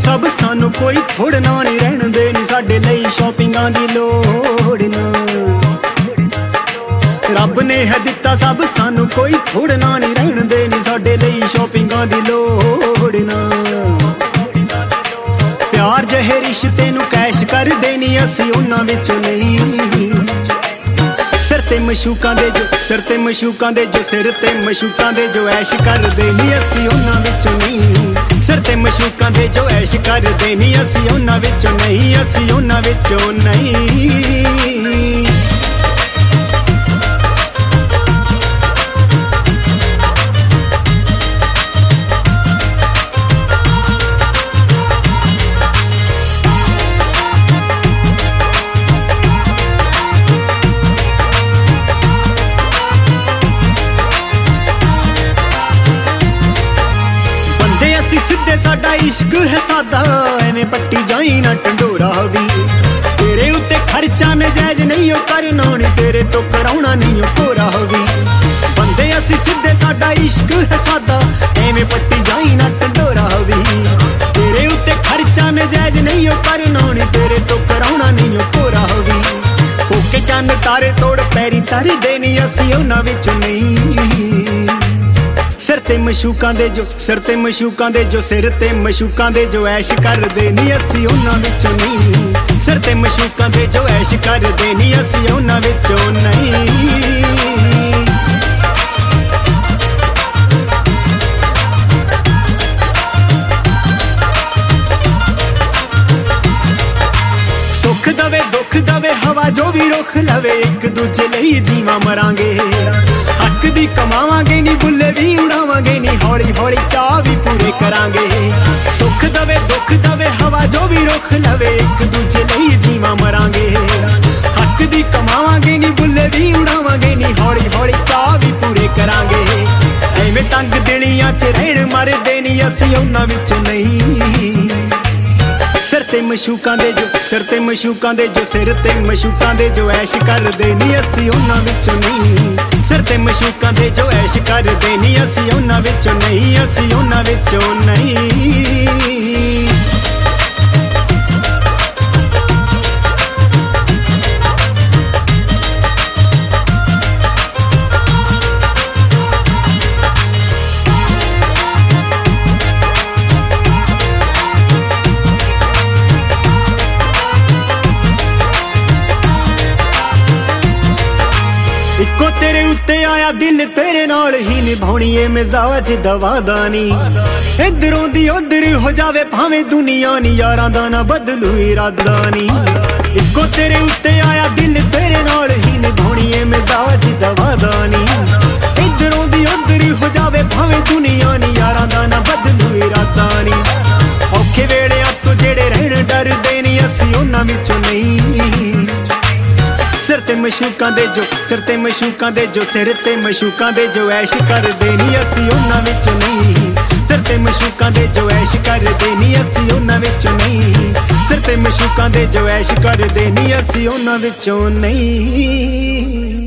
सब सानू कोई थोड़ना नहीं रहन दे नी साडे लई शॉपिंगां दी लोड़ ना रब ने है दिता सब सानू कोई थोड़ना नहीं रहन दे नी साडे लई शॉपिंगां दी लोड़ ना प्यार जहे रिश्ते नू कैश कर देनी असी उन्हां विचों नहीं सिर ते मशूकां दे जो सिर ते मशूकां दे जो सिर ते मशूकां दे जो ऐश कर देनी असी उन्हां विचों नहीं सिर ते मशूकां दे जो ऐश कर देनी असी उन्हां विचों नहीं असी उन्हां विचों नहीं सीधे साडा इश्क है सादा एवें पट्टी जाई ना टंडोरा भी तेरे उत्ते खर्चा नजायज नहीं हो करना नी तेरे तो कराउणा नहीं हो कोरा भी बंदे असी सीधे साडा इश्क है सादा एवें पट्टी जाई ना टंडोरा भी तेरे उत्ते खर्चा नजायज नहीं हो करना नी तेरे तो कराउणा नहीं हो कोरा भी ओके चंद तारे तोड़ पैरी तारी देनी असी उन्हां विचों नहीं सिर ते मशूकां दे जो सिर ते मशूकां दे जो सिर ते मशूकां दे जो ऐश कर देनी असी उन्हां विचों नहीं सिर ते मशूकां दे जो ऐश कर देनी असी उन्हां विचों नहीं सुख दवे दुख दवे हवा जो भी रुख लवे एक दूजे लई जीवा मरांगे हक दी कमावांगे नी बुल्ले भी उड़ावांगे नी हौली हौली चाह भी पूरे करांगे सुख दवे दुख दवे हवा जो भी रुख लवे एक दूजे लई जीवा मरांगे हक दी कमावांगे नी बुल्ले भी उड़ावांगे नी हौली हौली चाह भी पूरे करांगे एवें तंग दिलियां च रहण मर देनी असी उन्हां विचों नहीं सिर ते मशूकां दे जो सिर ते मशूकां दे जो सिर ते मशूकां दे जो ऐश कर देनी असी उन्हां विचों नहीं सिर ते मशूकां दे जो ऐश कर देनी असी उन्हां विचों नहीं असी उन्हां विचों नहीं इको तेरे उत्ते आया दिल तेरे नाल ही निभाउणी ए मिजाज दवादानी इधरों दी उधर हो जावे भावें दुनिया नी यारां दा ना बदलू इरादा नी इको तेरे उत्ते आया दिल तेरे नाल ही निभाउणी ए मिजाज दवादानी इधरों दी उधर हो जावे भावें दुनिया नी यारां दा ना बदलू इरादा नी औखे वेले तो जेड़े रहण डर देनी असी उन्हां विचों नहीं सिर ते मशूकां दे जो सिर ते मशूकां दे जो सिर ते मशूकां दे जो ऐश कर देनी असी उन्हां विचों नहीं सिर ते मशूकां दे जो ऐश कर देनी असी उन्हां विचों नहीं सिर ते मशूकां दे जो ऐश कर देनी असी उन्हां विचों नहीं।